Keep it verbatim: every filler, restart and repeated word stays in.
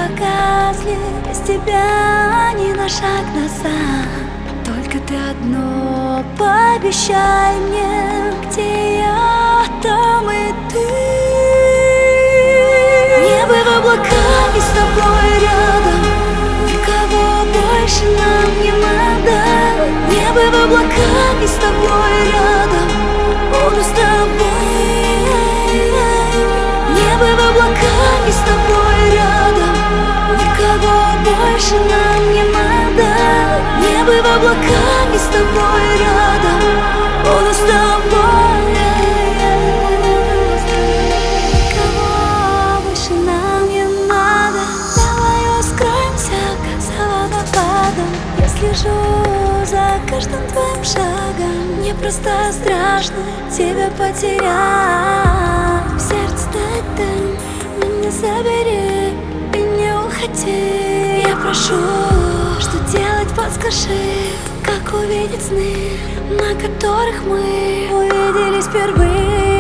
погасли, без тебя ни на шаг назад. Только ты одно пообещай мне, где я, там и ты. Небо в облаках и с тобой рядом, никого больше нам не надо. Небо в облаках и с тобой рядом, буду с тобой. Небо в облаках и с тобой рядом, никого больше нам не надо. Небо в облаках и с тобой рядом, буду с тобой. Никого больше нам не надо. Давай ускроемся, как за водопадом. Я слежу за каждым твоим шагом. Мне просто страшно тебя потерять. В сердце ты меня забери и не уходи. Я прошу, что делать, подскажи. Как увидеть сны, на которых мы увиделись впервые.